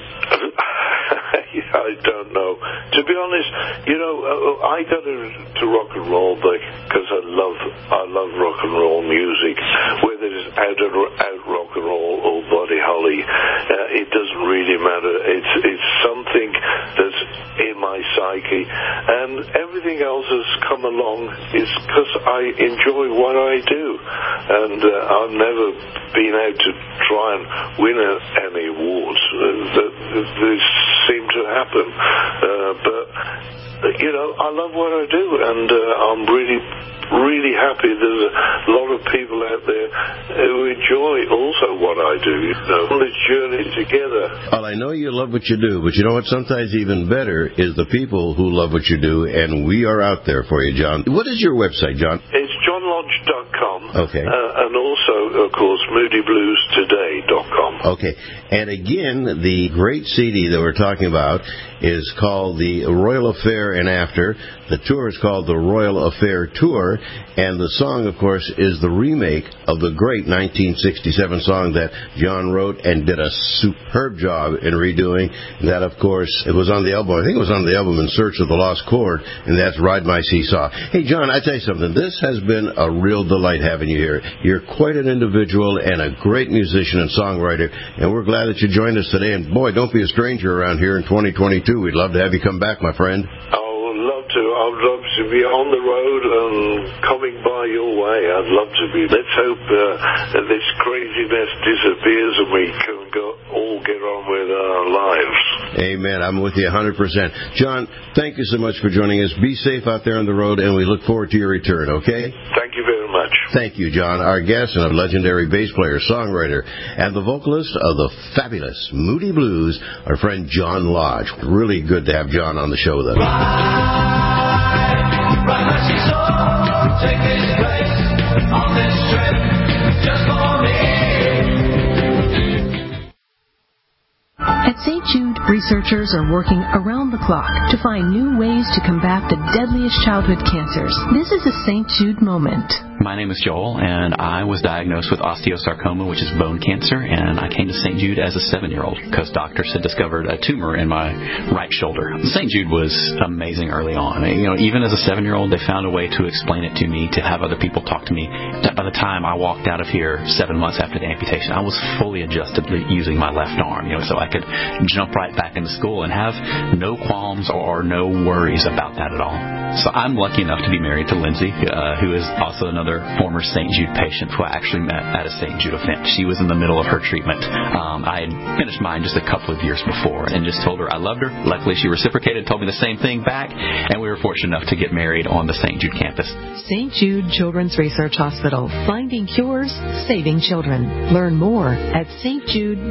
I don't know. To be honest, I got into rock and roll because I love rock and roll music. Whether it's out rock and roll or Buddy Holly, it doesn't really matter. It's something that's in my psyche, and everything else has come along is because I enjoy what I do, and I've never been out to try and win any awards. These seem to happen, but I love what I do, and I'm really happy there's a lot of people out there who enjoy also what I do, on this journey together. Well, I know you love what you do, but you know what? Sometimes even better is the people who love what you do, and we are out there for you, John. What is your website, John? It's johnlodge.com. Okay. And also, of course, moodybluestoday.com. Okay. And again, the great CD that we're talking about is called the Royal Affair and After. The tour is called the Royal Affair Tour, and the song, of course, is the remake of the great 1967 song that John wrote and did a superb job in redoing. That, of course, it was on the album. I think it was on the album In Search of the Lost Chord, and that's Ride My Seesaw. Hey, John, I tell you something. This has been a real delight having you here. You're quite an individual and a great musician and songwriter, and we're glad that you joined us today. And, boy, don't be a stranger around here in 2022. We'd love to have you come back, my friend. Oh, love I'd love to be on the road and coming by your way. I'd love to be. Let's hope that this craziness disappears and we can all get on with our lives. Amen. I'm with you 100%. John, thank you so much for joining us. Be safe out there on the road, and we look forward to your return, okay? Thank you very much. Thank you, John. Our guest and a legendary bass player, songwriter, and the vocalist of the fabulous Moody Blues, our friend John Lodge. Really good to have John on the show, though. Take this place on this trip just for me. At St. Jude, researchers are working around the clock to find new ways to combat the deadliest childhood cancers. This is a St. Jude moment. My name is Joel, and I was diagnosed with osteosarcoma, which is bone cancer, and I came to St. Jude as a 7-year-old because doctors had discovered a tumor in my right shoulder. St. Jude was amazing early on. Even as a 7-year-old, they found a way to explain it to me, to have other people talk to me. By the time I walked out of here 7 months after the amputation, I was fully adjusted to using my left arm, so I could jump right back into school and have no qualms or no worries about that at all. So I'm lucky enough to be married to Lindsay, who is also another former St. Jude patient who I actually met at a St. Jude event. She was in the middle of her treatment. I had finished mine just a couple of years before and just told her I loved her. Luckily, she reciprocated, told me the same thing back, and we were fortunate enough to get married on the St. Jude campus. St. Jude Children's Research Hospital. Finding cures, saving children. Learn more at St. Jude.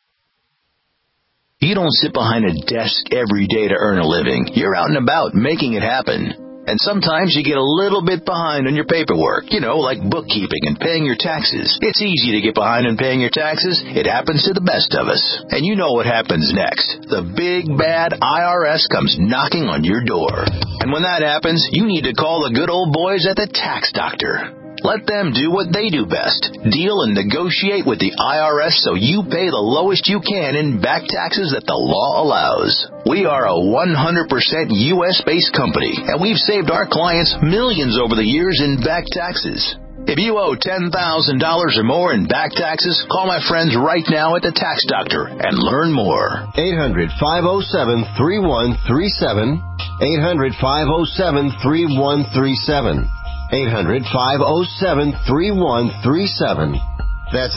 You don't sit behind a desk every day to earn a living. You're out and about making it happen. And sometimes you get a little bit behind on your paperwork, like bookkeeping and paying your taxes. It's easy to get behind on paying your taxes. It happens to the best of us. And you know what happens next. The big, bad IRS comes knocking on your door. And when that happens, you need to call the good old boys at the Tax Doctor. Let them do what they do best. Deal and negotiate with the IRS so you pay the lowest you can in back taxes that the law allows. We are a 100% U.S.-based company, and we've saved our clients millions over the years in back taxes. If you owe $10,000 or more in back taxes, call my friends right now at the Tax Doctor and learn more. 800-507-3137. 800-507-3137. 800-507-3137. That's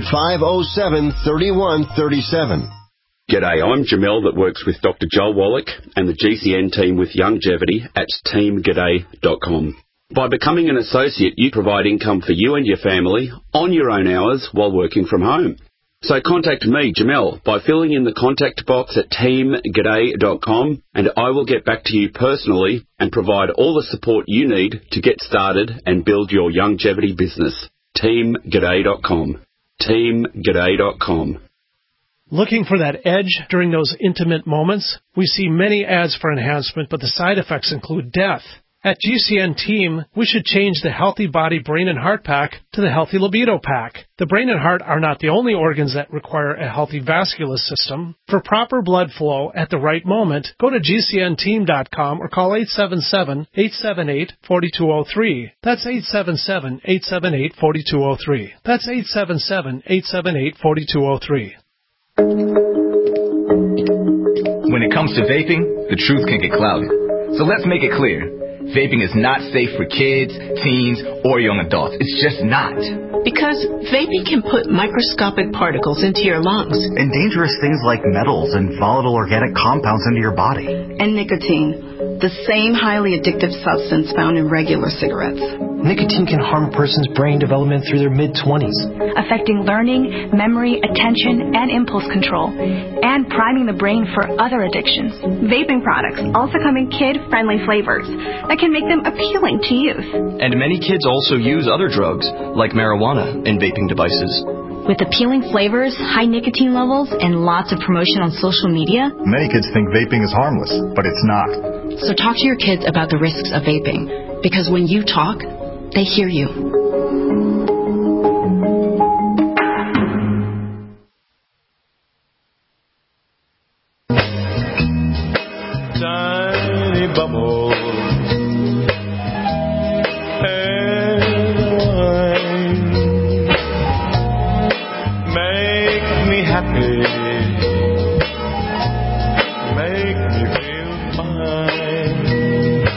800-507-3137. G'day, I'm Jamel that works with Dr. Joel Wallach and the GCN team with Longevity at teamg'day.com. By becoming an associate, you provide income for you and your family on your own hours while working from home. So contact me, Jamel, by filling in the contact box at teamg'day.com, and I will get back to you personally and provide all the support you need to get started and build your longevity business. teamg'day.com. teamg'day.com. Looking for that edge during those intimate moments? We see many ads for enhancement, but the side effects include death. At GCN Team, we should change the Healthy Body, Brain, and Heart Pack to the Healthy Libido Pack. The brain and heart are not the only organs that require a healthy vascular system. For proper blood flow at the right moment, go to GCNteam.com or call 877-878-4203. That's 877-878-4203. That's 877-878-4203. When it comes to vaping, the truth can get clouded. So let's make it clear. Vaping is not safe for kids, teens, or young adults. It's just not. Because vaping can put microscopic particles into your lungs. And dangerous things like metals and volatile organic compounds into your body. And nicotine, the same highly addictive substance found in regular cigarettes. Nicotine can harm a person's brain development through their mid-20s. Affecting learning, memory, attention, and impulse control. And priming the brain for other addictions. Vaping products also come in kid-friendly flavors that can make them appealing to youth. And many kids also use other drugs, like marijuana, in vaping devices. With appealing flavors, high nicotine levels, and lots of promotion on social media, many kids think vaping is harmless, but it's not. So talk to your kids about the risks of vaping, because when you talk, they hear you. Tiny bubbles and wine make me happy, make me feel fine.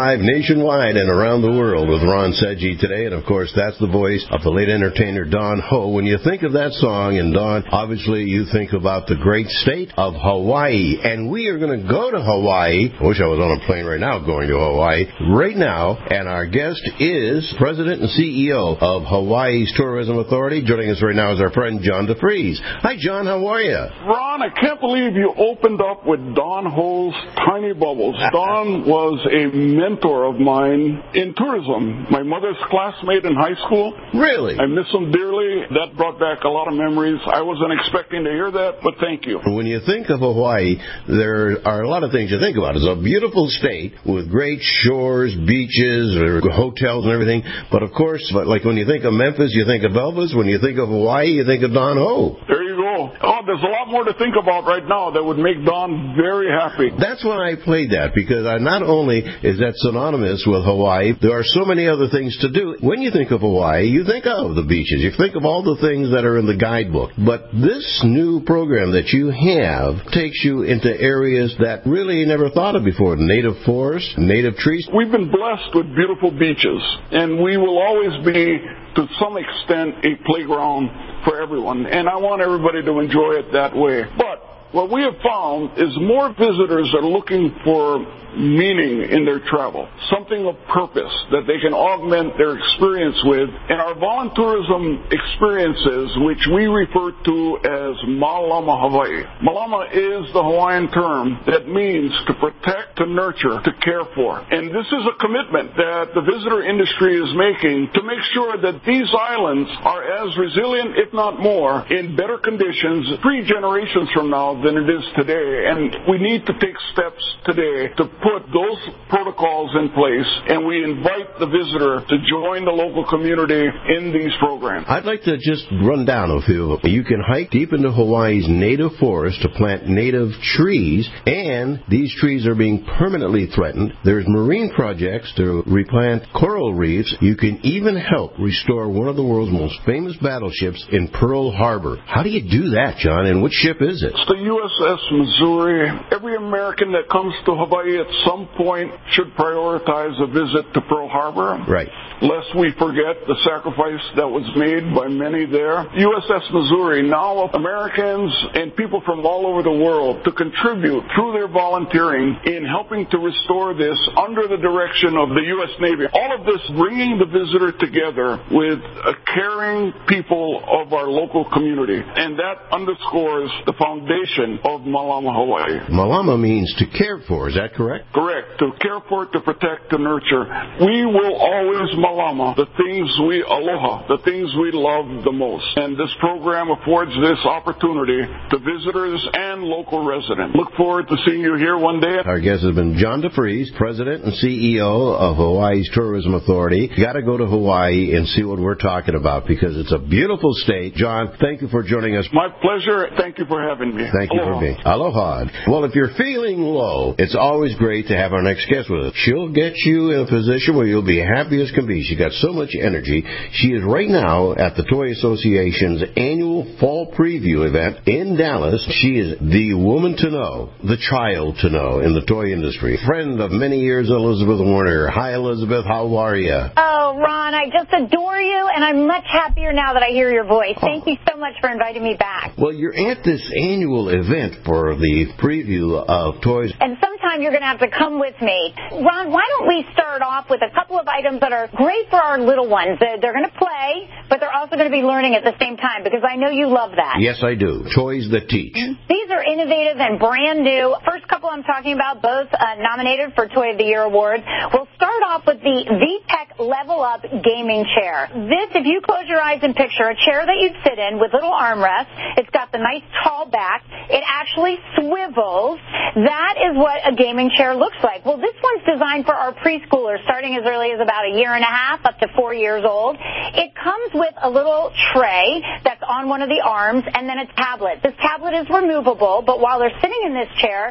live nationwide and around the world with Ron Sedgwick today. And, of course, that's the voice of the late entertainer Don Ho. When you think of that song, and Don, obviously you think about the great state of Hawaii. And we are going to go to Hawaii. I wish I was on a plane right now going to Hawaii. Right now, and our guest is President and CEO of Hawaii's Tourism Authority. Joining us right now is our friend John DeFries. Hi, John. How are you? Ron, I can't believe you opened up with Don Ho's Tiny Bubbles. Don was a mentor of mine in tourism. My mother's classmate in high school. Really? I miss him dearly. That brought back a lot of memories. I wasn't expecting to hear that, but thank you. When you think of Hawaii, there are a lot of things you think about. It's a beautiful state with great shores, beaches, or hotels and everything. But, of course, like when you think of Memphis, you think of Elvis. When you think of Hawaii, you think of Don Ho. There you go. Oh, there's a lot more to think about right now that would make Don very happy. That's why I played that, because not only is that synonymous with Hawaii, there are so many other things to do. When you think of Hawaii, you think of the beaches. You think of all the things that are in the guidebook. But this new program that you have takes you into areas that really you never thought of before. Native forests, native trees. We've been blessed with beautiful beaches, and we will always be, to some extent, a playground for everyone. And I want everybody to enjoy it that way. But what we have found is more visitors are looking for meaning in their travel, something of purpose that they can augment their experience with. And our voluntourism experiences, which we refer to as Malama Hawaii. Malama is the Hawaiian term that means to protect, to nurture, to care for. And this is a commitment that the visitor industry is making to make sure that these islands are as resilient, if not more, in better conditions 3 generations from now than it is today. And we need to take steps today to put those protocols in place, and we invite the visitor to join the local community in these programs. I'd like to just run down a few of them. You can hike deep into Hawaii's native forest to plant native trees, and these trees are being permanently threatened. There's marine projects to replant coral reefs. You can even help restore one of the world's most famous battleships in Pearl Harbor. How do you do that, John, and which ship is it? It's the USS Missouri. Every American that comes to Hawaii at some point should prioritize a visit to Pearl Harbor. Right. Lest we forget the sacrifice that was made by many there. USS Missouri, now Americans and people from all over the world to contribute through their volunteering in helping to restore this under the direction of the U.S. Navy. All of this bringing the visitor together with a caring people of our local community. And that underscores the foundation of Malama Hawaii. Malama means to care for, is that correct? Correct. To care for, to protect, to nurture. We will always Malama the things we aloha, the things we love the most. And this program affords this opportunity to visitors and local residents. Look forward to seeing you here one day. Our guest has been John DeFries, President and CEO of Hawaii's Tourism Authority. You got to go to Hawaii and see what we're talking about because it's a beautiful state. John, thank you for joining us. My pleasure. Thank you for having me. Thank you for being. Aloha. Well, if you're feeling low, it's always great to have our next guest with us. She'll get you in a position where you'll be happy as can be. She's got so much energy. She is right now at the Toy Association's annual fall preview event in Dallas. She is the woman to know, the child to know in the toy industry. Friend of many years, Elizabeth Warner. Hi, Elizabeth. How are you? Oh, Ron, I just adore you, and I'm much happier now that I hear your voice. Thank you so much for inviting me back. Well, you're at this annual event for the preview of toys. And sometime you're going to have to come with me. Ron, why don't we start off with a couple of items that are great for our little ones. They're going to play, but they're also going to be learning at the same time because I know you love that. Yes, I do. Toys that teach. These are innovative and brand new. First couple I'm talking about, both nominated for Toy of the Year awards. We'll start off with the VTech Level Up Gaming Chair. This, if you close your eyes and picture a chair that you'd sit in with little armrests, it's got the nice tall back. It actually swivels. That is what a gaming chair looks like. Well, this one's designed for our preschoolers starting as early as about a year and a half up to 4 years old. It comes with a little tray that's on one of the arms and then a tablet. This tablet is removable, but while they're sitting in this chair, they can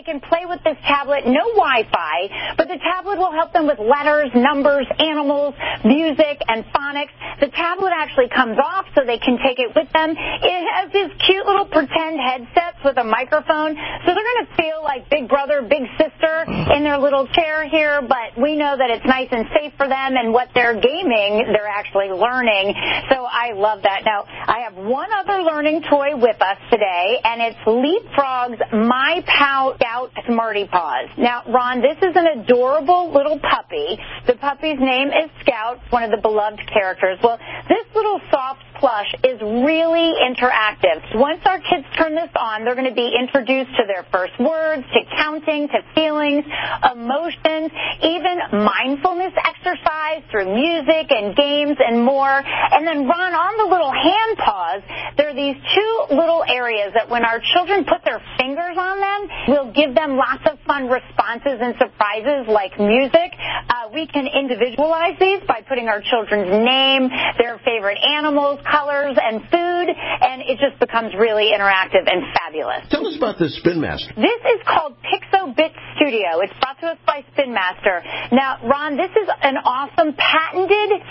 can play with this tablet, no Wi-Fi, but the tablet will help them with letters, numbers, animals, music, and phonics. The tablet actually comes off so they can take it with them. It has these cute little pretend headsets with a microphone, so they're going to feel like big brother, big sister in their little chair here, but we know that it's nice and safe for them, and what they're gaming, they're actually learning. So I love that. Now, I have one other learning toy with us today, and it's Leapfrog's My Pal Scout Smarty Paws. Now, Ron, this is an adorable little puppy. The puppy's name is Scout, one of the beloved characters. Well, this little soft plush is really interactive. Once our kids turn this on, they're going to be introduced to their first words, to counting, to feelings, emotions, even mindfulness exercise through music and games and more. And then, Ron, on the little hand paws, there are these two little areas that when our children put their fingers on them, we'll give them lots of fun responses and surprises like music. We can individualize these by putting our children's name, their favorite animals, colors, and food, and it just becomes really interactive and fabulous. Tell us about this Spin Master. This is called Pixobit Studio. It's brought to us by Spin Master. Now, Ron, this is an awesome patented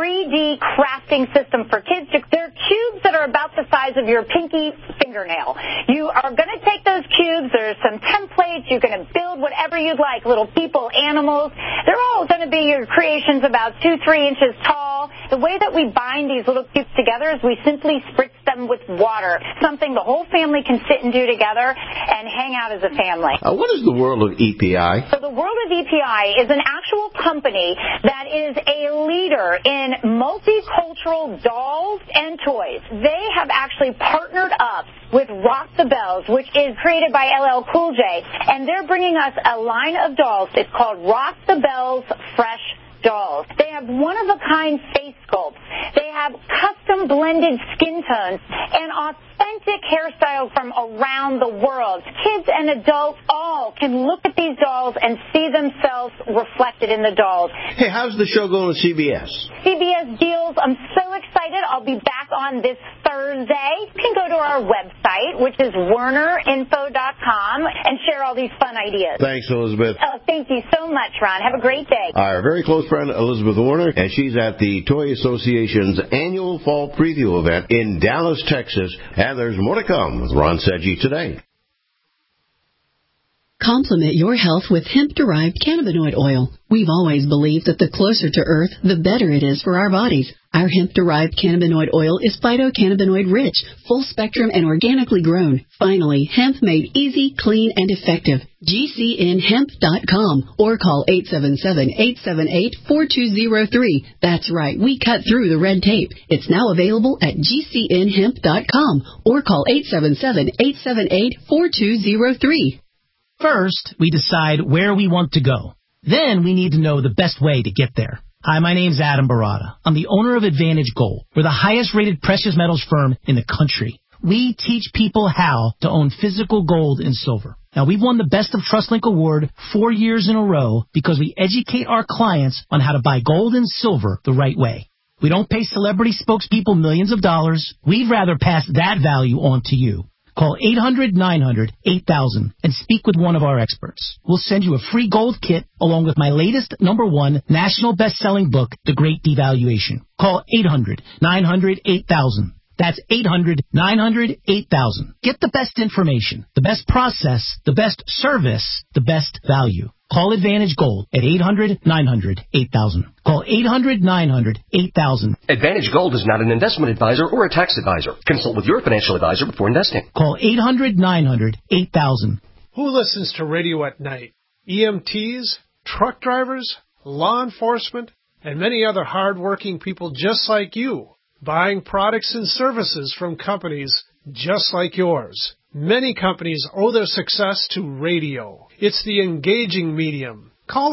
3D crafting system for kids. They're cubes that are about the size of your pinky fingernail. You are going to take those cubes. There's some templates. You're going to build whatever you'd like, little people, animals. They're all going to be your creations about 2-3 inches tall. The way that we bind these little cubes together is we simply spritz them with water, something the whole family can sit and do together and hang out as a family. What is the world of EPI? So the World of EPI is an actual company that is a leader in multicultural dolls and toys. They have actually partnered up with Rock the Bells, which is created by LL Cool J, and they're bringing us a line of dolls. It's called Rock the Bells Fresh Dolls. They have one-of-a-kind face sculpts. They have custom blended skin tones and authentic hairstyles from around the world. Kids and adults all can look at these dolls and see themselves reflected in the dolls. Hey, how's the show going with CBS? CBS Deals, I'm so excited. I'll be back on this Thursday. You can go to our website, which is WernerInfo.com, and share all these fun ideas. Thanks, Elizabeth. Oh, thank you so much, Ron. Have a great day. Our very close friend, Elizabeth Werner, and she's at the Toy Association's annual fall preview event in Dallas, Texas. And there's more to come with Ron Sedgy today. Complement your health with hemp-derived cannabinoid oil. We've always believed that the closer to Earth, the better it is for our bodies. Our hemp-derived cannabinoid oil is phytocannabinoid-rich, full-spectrum, and organically grown. Finally, hemp made easy, clean, and effective. GCNhemp.com or call 877-878-4203. That's right, we cut through the red tape. It's now available at GCNhemp.com or call 877-878-4203. First, we decide where we want to go. Then we need to know the best way to get there. Hi, my name's Adam Barada. I'm the owner of Advantage Gold. We're the highest-rated precious metals firm in the country. We teach people how to own physical gold and silver. Now, we've won the Best of TrustLink Award 4 years in a row because we educate our clients on how to buy gold and silver the right way. We don't pay celebrity spokespeople millions of dollars. We'd rather pass that value on to you. Call 800-900-8000 and speak with one of our experts. We'll send you a free gold kit along with my latest #1 national best-selling book, The Great Devaluation. Call 800-900-8000. That's 800-900-8000. Get the best information, the best process, the best service, the best value. Call Advantage Gold at 800-900-8000. Call 800-900-8000. Advantage Gold is not an investment advisor or a tax advisor. Consult with your financial advisor before investing. Call 800-900-8000. Who listens to radio at night? EMTs, truck drivers, law enforcement, and many other hard-working people just like you, buying products and services from companies just like yours. Many companies owe their success to radio. It's the engaging medium. Call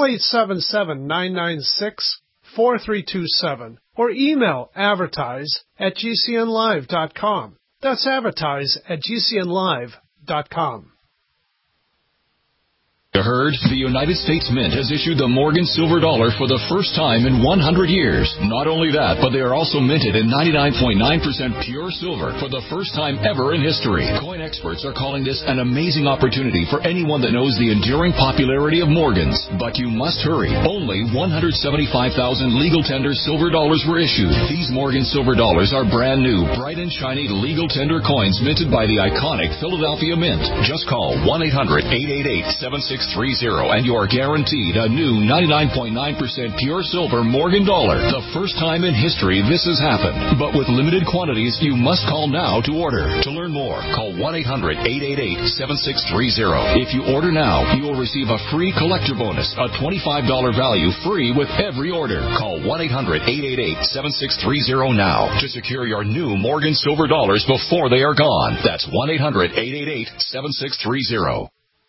877-996-4327 or email advertise@gcnlive.com. That's advertise@gcnlive.com. You heard? The United States Mint has issued the Morgan Silver Dollar for the first time in 100 years. Not only that, but they are also minted in 99.9% pure silver for the first time ever in history. Coin experts are calling this an amazing opportunity for anyone that knows the enduring popularity of Morgans. But you must hurry. Only 175,000 legal tender silver dollars were issued. These Morgan Silver Dollars are brand new, bright and shiny legal tender coins minted by the iconic Philadelphia Mint. Just call 1-800-888-7630 and you are guaranteed a new 99.9% pure silver Morgan dollar. The first time in history this has happened. But with limited quantities, you must call now to order. To learn more, call 1-800-888-7630. If you order now, you will receive a free collector bonus, a $25 value free with every order. Call 1-800-888-7630 now to secure your new Morgan Silver Dollars before they are gone. That's 1-800-888-7630.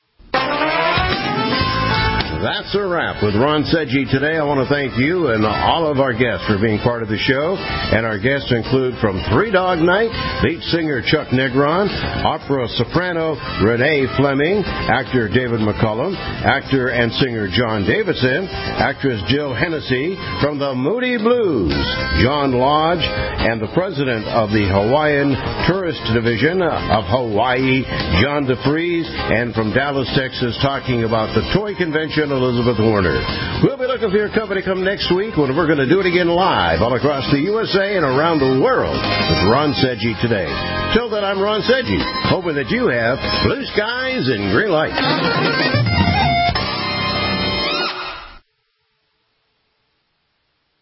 That's a wrap with Ron Sedgy today. I want to thank you and all of our guests for being part of the show. And our guests include from Three Dog Night, lead singer Chuck Negron, opera soprano Renee Fleming, actor David McCullum, actor and singer John Davidson, actress Jill Hennessy, from the Moody Blues, John Lodge, and the president of the Hawaiian Tourist Division of Hawaii, John DeFries, and from Dallas, Texas, talking about the Toy Convention, Elizabeth Warner. We'll be looking for your company come next week when we're going to do it again live all across the USA and around the world with Ron Sedgy today. Till then, I'm Ron Sedgy, hoping that you have blue skies and green lights.